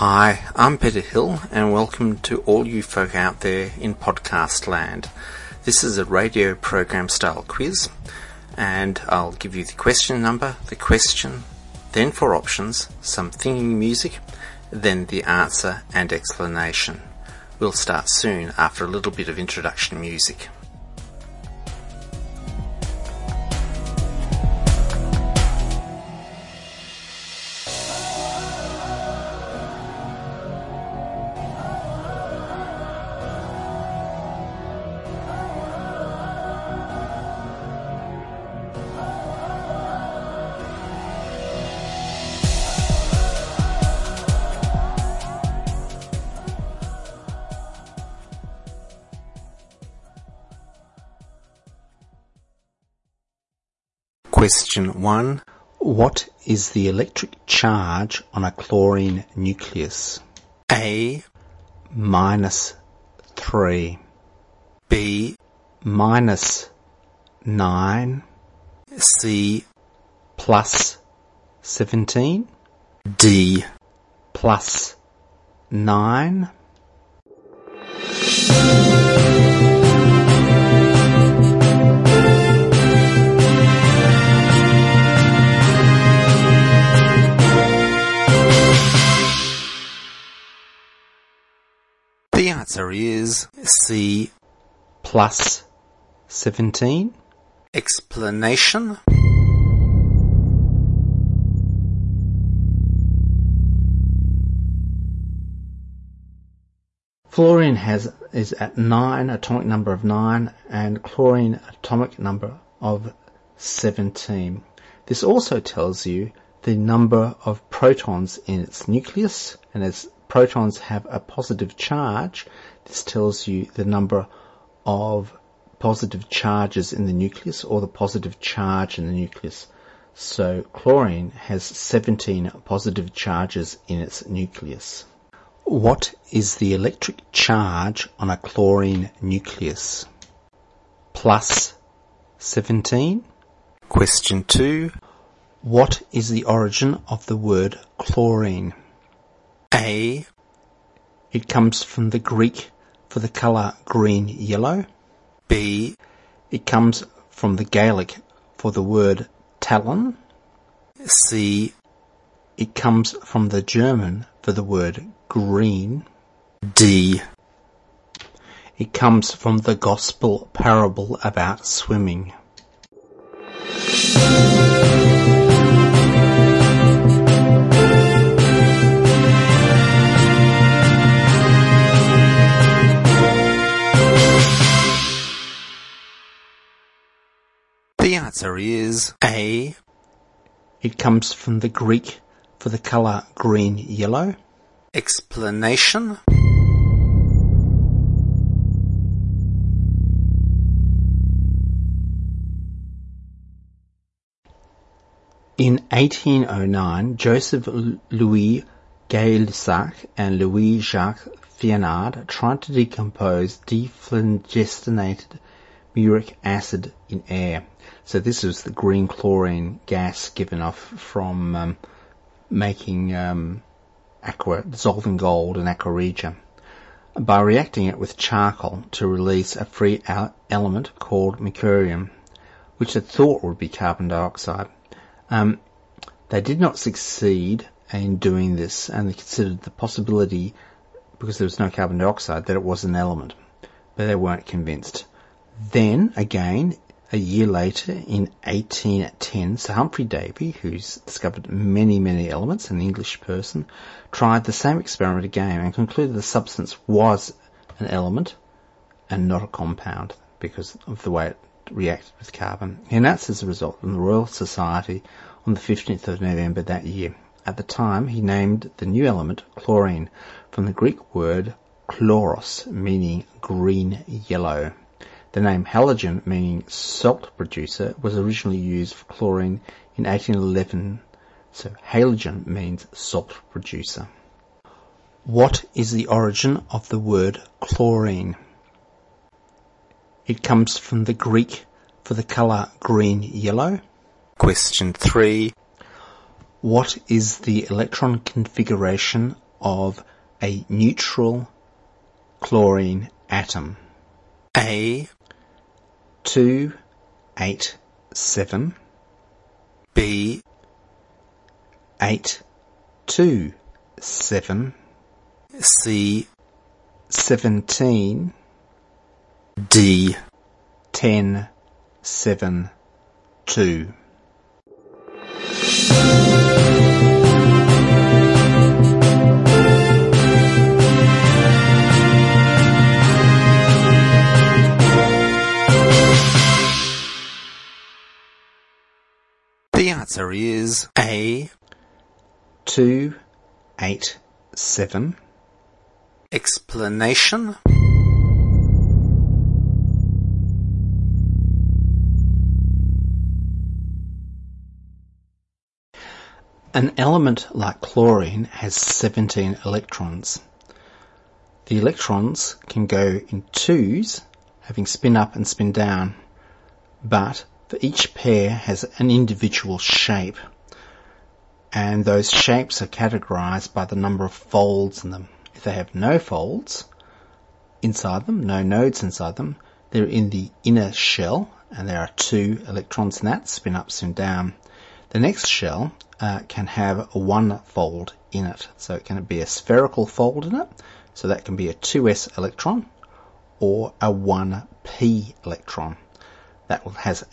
Hi, I'm Peter Hill and welcome to all you folk out there in podcast land. This is a radio program style quiz and I'll give you the question number, the question, then 4 options, some thinking music, then the answer and explanation. We'll start soon after a little bit of introduction music. Question 1. What is the electric charge on a chlorine nucleus? A -3, B -9, C +17, D +9. The answer is C +17. Explanation. Fluorine is at 9, atomic number of 9, and chlorine atomic number of 17. This also tells you the number of protons in its nucleus, and as protons have a positive charge, this tells you the number of positive charges in the nucleus, or the positive charge in the nucleus. So chlorine has 17 positive charges in its nucleus. What is the electric charge on a chlorine nucleus? +17. Question 2. What is the origin of the word chlorine? A. It comes from the Greek for the colour green-yellow. B. It comes from the Gaelic for the word talon. C. It comes from the German for the word green. D. It comes from the Gospel parable about swimming. The answer is A. It comes from the Greek for the colour green-yellow. Explanation. In 1809, Joseph Louis Gay-Lussac and Louis-Jacques Fionnard tried to decompose dephlogisticated muric acid in air. So this is the green chlorine gas given off from making dissolving gold in aqua regia, by reacting it with charcoal to release a free element called mercurium, which they thought would be carbon dioxide. They did not succeed in doing this, and they considered the possibility, because there was no carbon dioxide, that it was an element, but they weren't convinced. Then, again, a year later, in 1810, Sir Humphrey Davy, who's discovered many, many elements, an English person, tried the same experiment again and concluded the substance was an element and not a compound because of the way it reacted with carbon. He announced as a result in the Royal Society on the 15th of November that year. At the time, he named the new element chlorine, from the Greek word chloros, meaning green-yellow. The name halogen, meaning salt producer, was originally used for chlorine in 1811, so halogen means salt producer. What is the origin of the word chlorine? It comes from the Greek for the colour green-yellow. Question 3. What is the electron configuration of a neutral chlorine atom? A, 287, B, 827, C, 17, D. 1072. The answer is A, 287. explanation. An element like chlorine has 17 electrons. The electrons can go in twos, having spin up and spin down, but for each pair has an individual shape, and those shapes are categorized by the number of folds in them. If they have no folds inside them, no nodes inside them, they're in the inner shell, and there are 2 electrons in that, spin up, spin down. The next shell can have one fold in it, so it can be a spherical fold in it, so that can be a 2s electron or a 1p electron. That has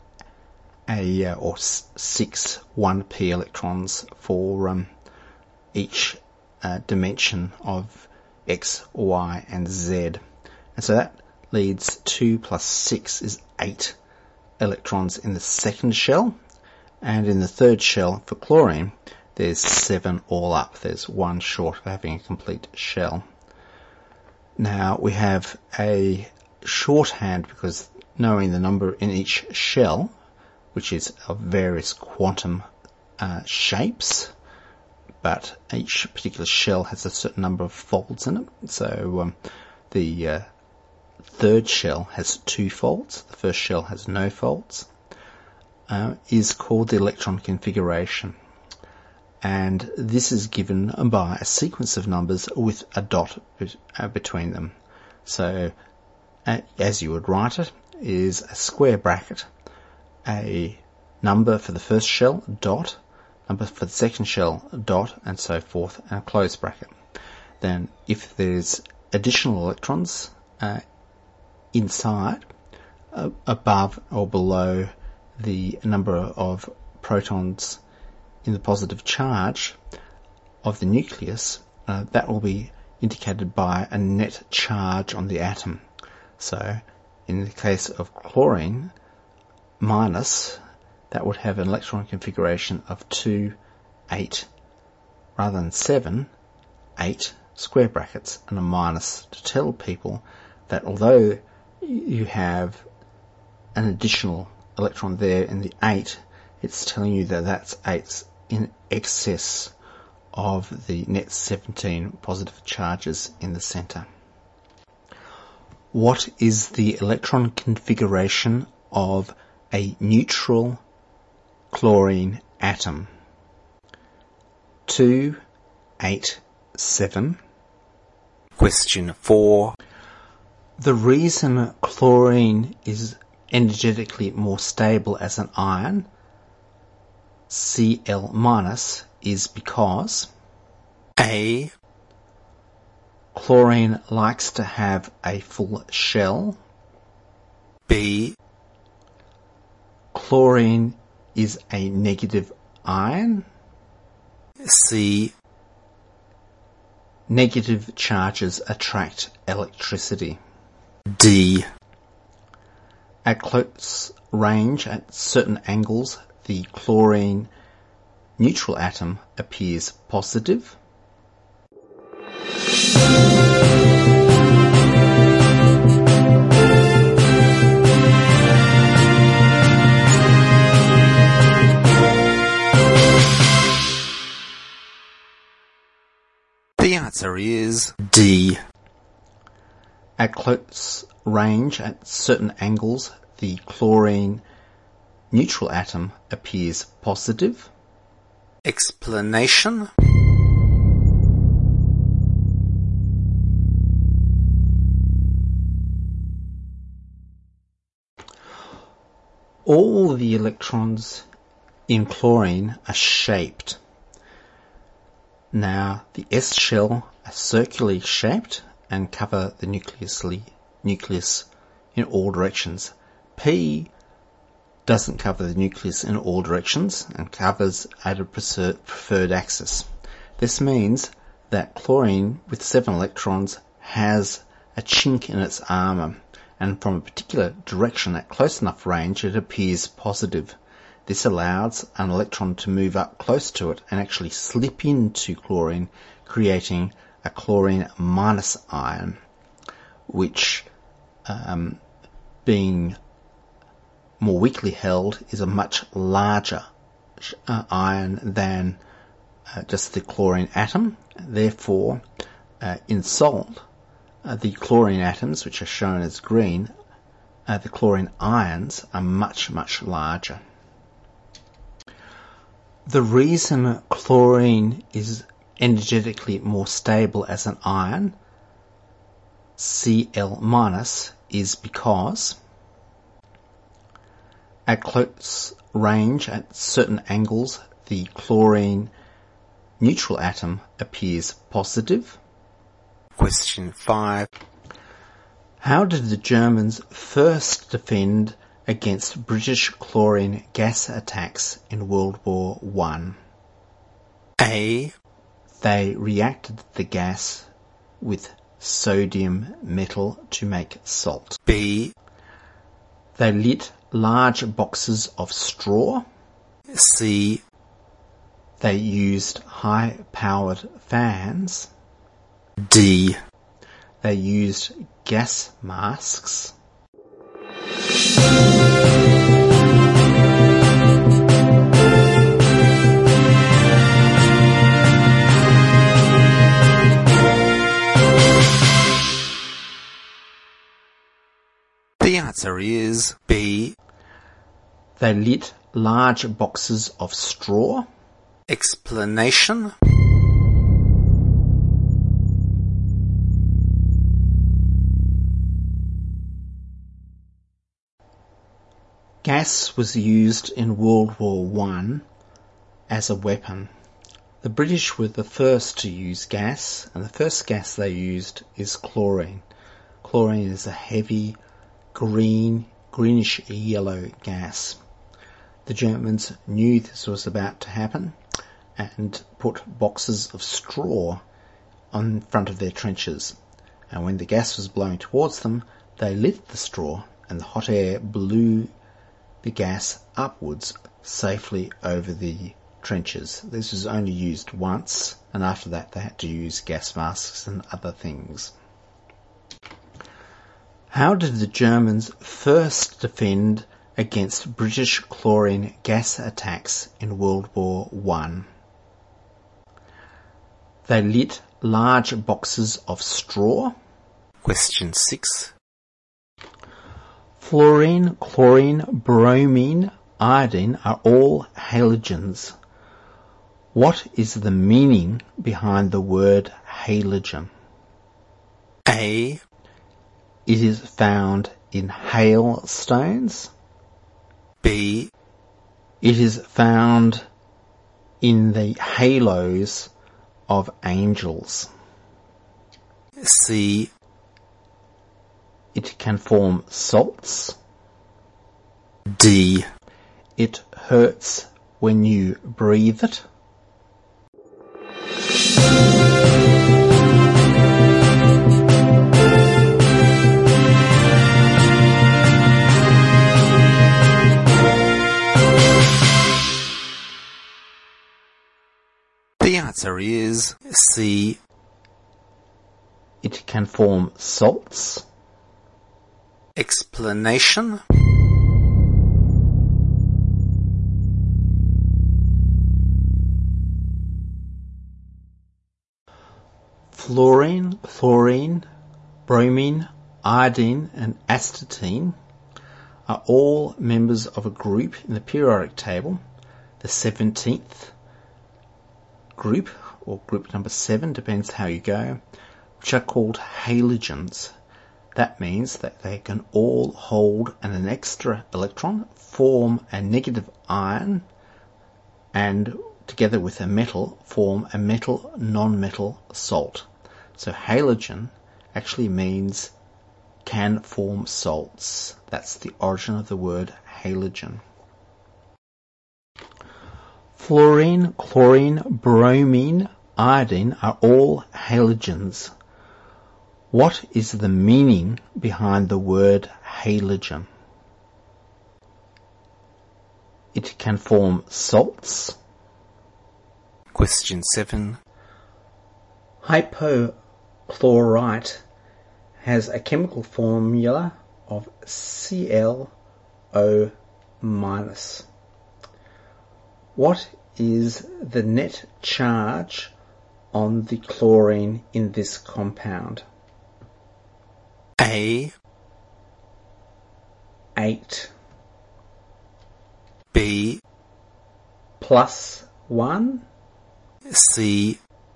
or 6 1p electrons for each dimension of x, y and z. And so that leads 2 plus 6 is 8 electrons in the second shell, and in the third shell for chlorine there's 7 all up. There's 1 short of having a complete shell. Now we have a shorthand because knowing the number in each shell, which is of various quantum shapes, but each particular shell has a certain number of folds in it. So the third shell has 2 folds, the first shell has no folds, is called the electron configuration. And this is given by a sequence of numbers with a dot between them. So as you would write it, is a square bracket, a number for the first shell, dot, number for the second shell, dot, and so forth, and a closed bracket. Then if there's additional electrons inside, above or below the number of protons in the positive charge of the nucleus, that will be indicated by a net charge on the atom. So in the case of chlorine, minus, that would have an electron configuration of 2, 8, rather than 7, 8 square brackets and a minus, to tell people that although you have an additional electron there in the 8, it's telling you that that's 8 in excess of the net 17 positive charges in the center. What is the electron configuration of a neutral chlorine atom? 2, 8, 7. Question 4. The reason chlorine is energetically more stable as an ion, Cl- is because A, chlorine likes to have a full shell. B, Chlorine is a negative ion. C, Negative charges attract electricity. D. At close range, at certain angles, the chlorine neutral atom appears positive. The answer is D. At close range, at certain angles, the chlorine neutral atom appears positive. Explanation. All the electrons in chlorine are shaped. Now, the S shell are circularly shaped and cover the nucleus in all directions. P doesn't cover the nucleus in all directions and covers at a preferred axis. This means that chlorine with 7 electrons has a chink in its armour, and from a particular direction at close enough range it appears positive. This allows an electron to move up close to it and actually slip into chlorine, creating a chlorine minus ion, which, being more weakly held, is a much larger ion than just the chlorine atom. Therefore, in salt, the chlorine atoms, which are shown as green, the chlorine ions are much, much larger. The reason chlorine is energetically more stable as an ion, Cl-, is because at close range, at certain angles, the chlorine neutral atom appears positive. Question 5. How did the Germans first defend against British chlorine gas attacks in World War I? A. They reacted the gas with sodium metal to make salt. B. They lit large boxes of straw. C. They used high-powered fans. D. They used gas masks. The answer is B. They lit large boxes of straw. Explanation. Gas was used in World War I as a weapon. The British were the first to use gas, and the first gas they used is chlorine. Chlorine is a heavy, greenish yellow gas. The Germans knew this was about to happen and put boxes of straw on front of their trenches. And when the gas was blowing towards them, they lit the straw and the hot air blew the gas upwards safely over the trenches. This was only used once, and after that they had to use gas masks and other things. How did the Germans first defend against British chlorine gas attacks in World War I? They lit large boxes of straw. Question 6. Fluorine, chlorine, bromine, iodine are all halogens. What is the meaning behind the word halogen? A. It is found in hailstones. B. It is found in the halos of angels. C. It can form salts. D. It hurts when you breathe it. The answer is C. It can form salts. Explanation. Fluorine, chlorine, bromine, iodine and astatine are all members of a group in the periodic table, the 17th group, or group number 7, depends how you go, which are called halogens. That means that they can all hold an extra electron, form a negative ion, and together with a metal form a metal non-metal salt. So halogen actually means can form salts. That's the origin of the word halogen. Fluorine, chlorine, bromine, iodine are all halogens. What is the meaning behind the word halogen? It can form salts. Question 7. Hypochlorite has a chemical formula of ClO-. What is the net charge on the chlorine in this compound? A, 8. B, Plus 1, C,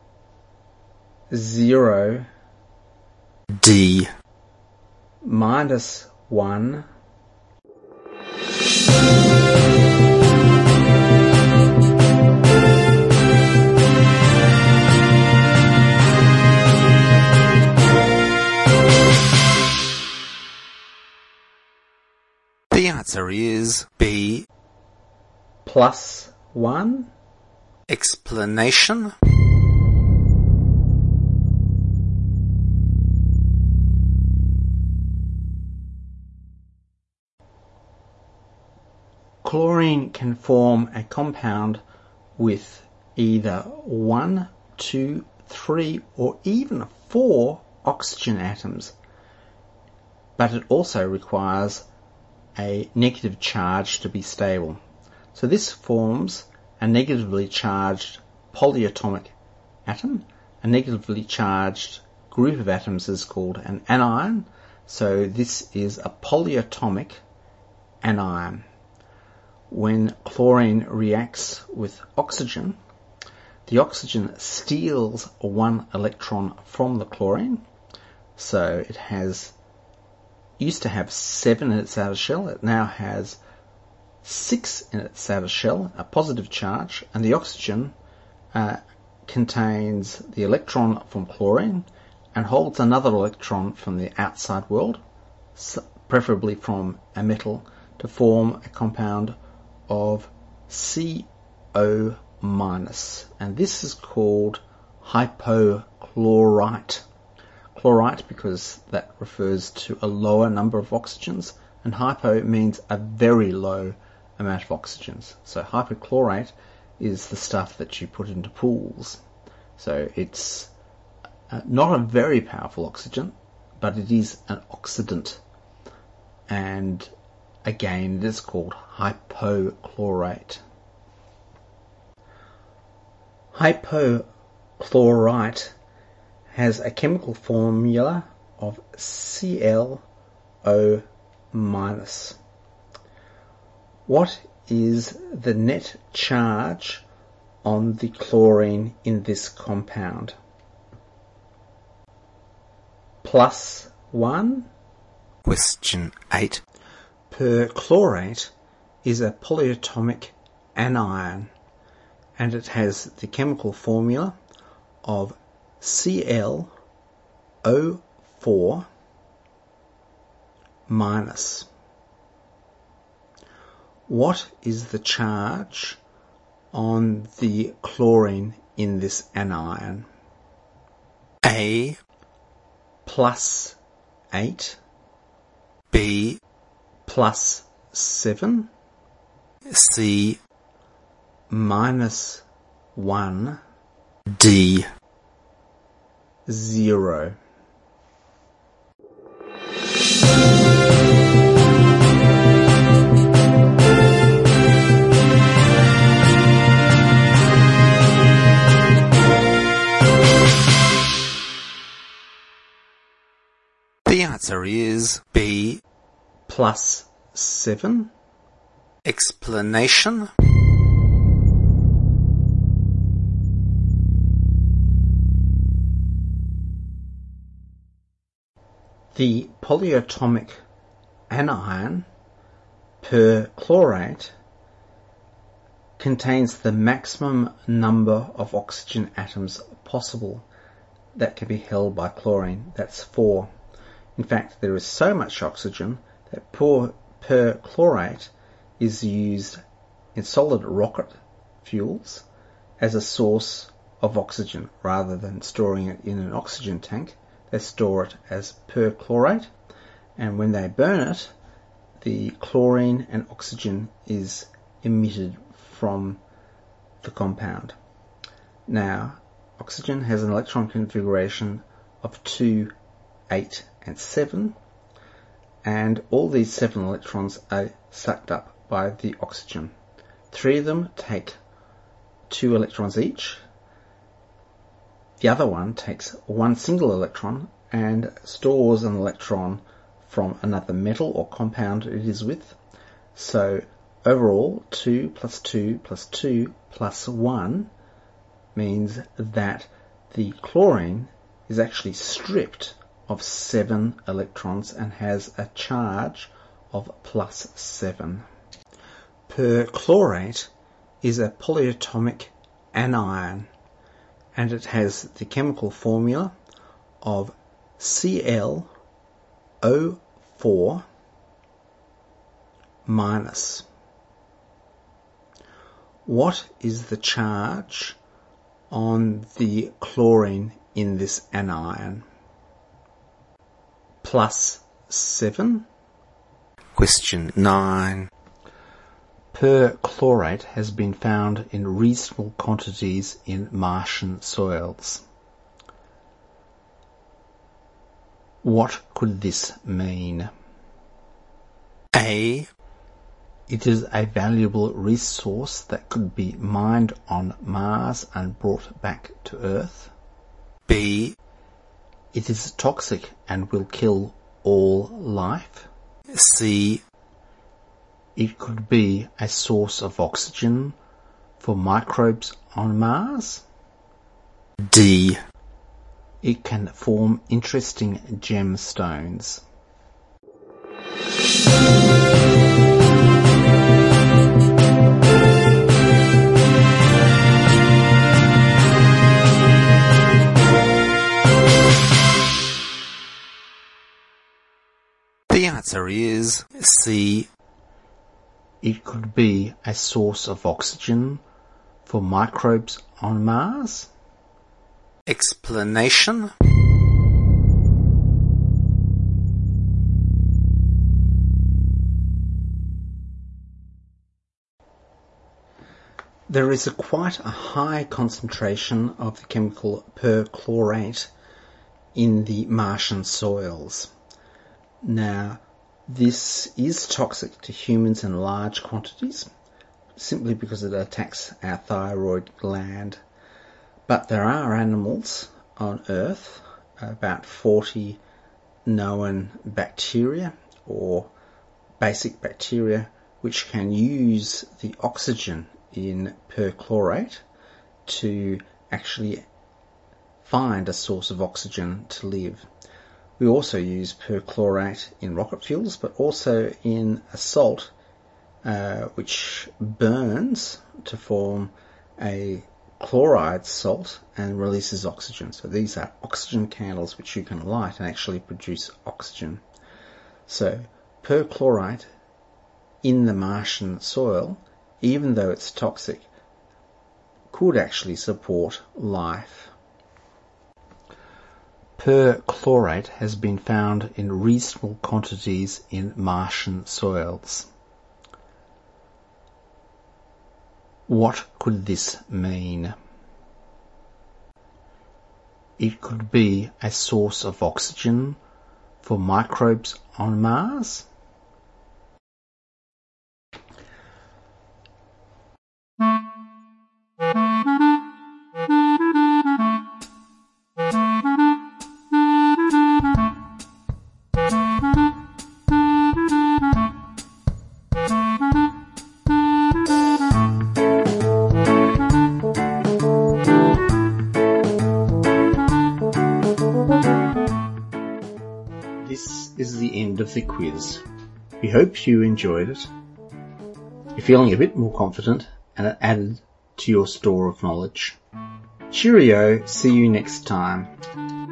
0, D. minus 1. The answer is B. Plus 1. Explanation. Chlorine can form a compound with either 1, 2, 3 or even 4 oxygen atoms, but it also requires a negative charge to be stable. So this forms a negatively charged polyatomic atom. A negatively charged group of atoms is called an anion. So this is a polyatomic anion. When chlorine reacts with oxygen, the oxygen steals 1 electron from the chlorine. So it used to have 7 in its outer shell. It now has 6 in its outer shell, a positive charge, and the oxygen contains the electron from chlorine and holds another electron from the outside world, preferably from a metal, to form a compound of CO-. And this is called hypochlorite. Chlorite because that refers to a lower number of oxygens, and hypo means a very low amount of oxygens. So hypochlorite is the stuff that you put into pools. So it's not a very powerful oxygen, but it is an oxidant. And again, it is called hypochlorite. Hypochlorite has a chemical formula of ClO-. What is the net charge on the chlorine in this compound? Plus 1. Question 8. Perchlorate is a polyatomic anion, and it has the chemical formula of ClO4-. What is the charge on the chlorine in this anion? A, Plus 8, B, plus 7, C, minus 1, D. 0. The answer is B. Plus 7. Explanation. The polyatomic anion perchlorate contains the maximum number of oxygen atoms possible that can be held by chlorine. That's 4. In fact, there is so much oxygen that perchlorate is used in solid rocket fuels as a source of oxygen. Rather than storing it in an oxygen tank, they store it as perchlorate, and when they burn it, the chlorine and oxygen is emitted from the compound. Now, oxygen has an electron configuration of 2, 8 and 7, and all these 7 electrons are sucked up by the oxygen. 3 of them take 2 electrons each. The other one takes 1 single electron and stores an electron from another metal or compound it is with. So overall, 2 plus 2 plus 2 plus 1 means that the chlorine is actually stripped of 7 electrons and has a charge of plus 7. Perchlorate is a polyatomic anion, and it has the chemical formula of Cl(O)4 minus. What is the charge on the chlorine in this anion? Plus 7. Question 9. Perchlorate has been found in reasonable quantities in Martian soils. What could this mean? A. It is a valuable resource that could be mined on Mars and brought back to Earth. B. It is toxic and will kill all life. C. It could be a source of oxygen for microbes on Mars. D. It can form interesting gemstones. The answer is C. It could be a source of oxygen for microbes on Mars. Explanation. There is quite a high concentration of the chemical perchlorate in the Martian soils. Now, this is toxic to humans in large quantities, simply because it attacks our thyroid gland. But there are animals on Earth, about 40 known bacteria or basic bacteria, which can use the oxygen in perchlorate to actually find a source of oxygen to live. We also use perchlorate in rocket fuels, but also in a salt which burns to form a chloride salt and releases oxygen. So these are oxygen candles which you can light and actually produce oxygen. So perchlorate in the Martian soil, even though it's toxic, could actually support life. Perchlorate has been found in reasonable quantities in Martian soils. What could this mean? It could be a source of oxygen for microbes on Mars. This of the quiz. We hope you enjoyed it. You're feeling a bit more confident and it added to your store of knowledge. Cheerio, see you next time.